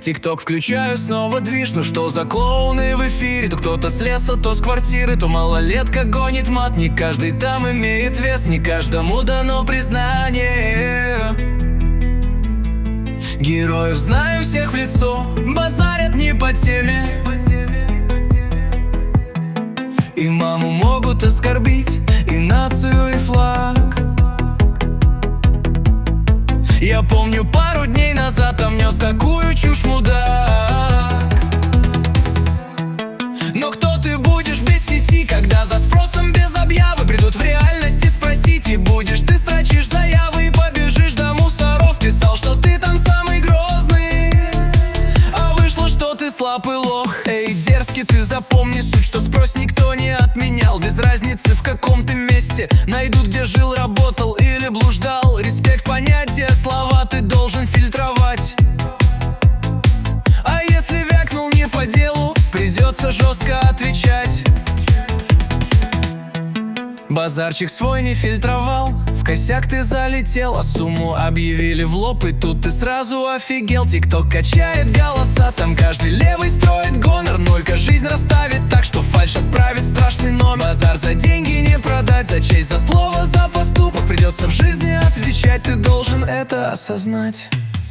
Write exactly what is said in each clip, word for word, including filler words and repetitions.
Тикток включаю, снова движ. Ну что за клоуны в эфире? То кто-то с леса, то с квартиры, то малолетка гонит мат. Не каждый там имеет вес, не каждому дано признание. Героев знаю всех в лицо, базарят не по теме. И маму могут оскорбить, и нацию, и флаг. Я помню, пару дней назад там нес такую чушь мудак. Но кто ты будешь без сети, когда за спросом без объявы придут в реальности спросить? И будешь ты строчишь заявы и побежишь до мусоров. Писал, что ты там самый грозный, а вышло, что ты слаб и лох. Эй, дерзкий, ты запомни суть, что спрос никто не отменял. Без разницы в каком ты месте, найдут, где жил, работал или блуждал. Респект, понятие, слова ты должен фильтровать. А если вякнул не по делу, придется жестко отвечать. Базарчик свой не фильтровал, в косяк ты залетел, а сумму объявили в лоб, и тут ты сразу офигел. Тикток качает голоса, там каждый левый строит гонор. Нолька жизнь расставит так, что фальшь отправит страшный номер. Базар за деньги не продать, за честь, за слово, за поступок. Придется в жизни отвечать, ты должен это осознать.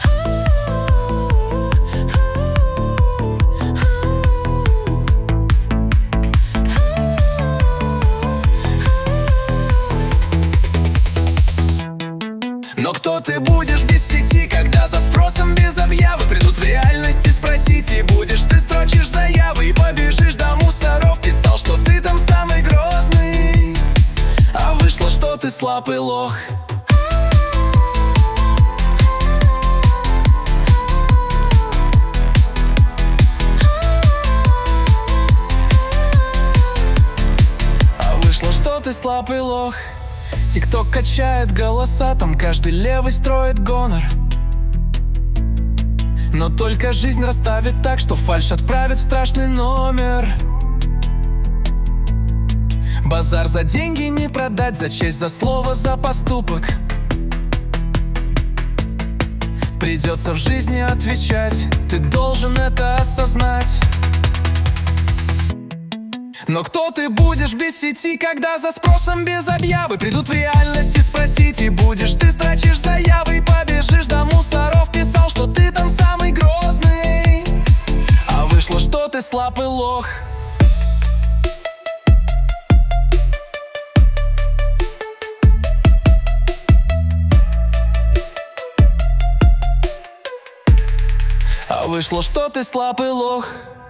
Но кто ты будешь без сети, когда за спросом без объявы придут в реальности спросить? И будешь ты строчишь заявы и побежишь до мусоров. Писал, что ты там самый грозный, а вышло, что ты слаб и лох. А вышло, что ты слаб и лох. Тикток качает голоса, там каждый левый строит гонор. Но только жизнь расставит так, что фальшь отправит в страшный номер. Базар за деньги не продать, за честь, за слово, за поступок. Придется в жизни отвечать, ты должен это осознать. Но кто ты будешь без сети, когда за спросом без объявы придут в реальности спросить? И будешь ты строчишь заявы и побежишь до мусоров. Писал, что ты там самый грозный, а вышло, что ты слаб и лох. А вышло, что ты слаб и лох.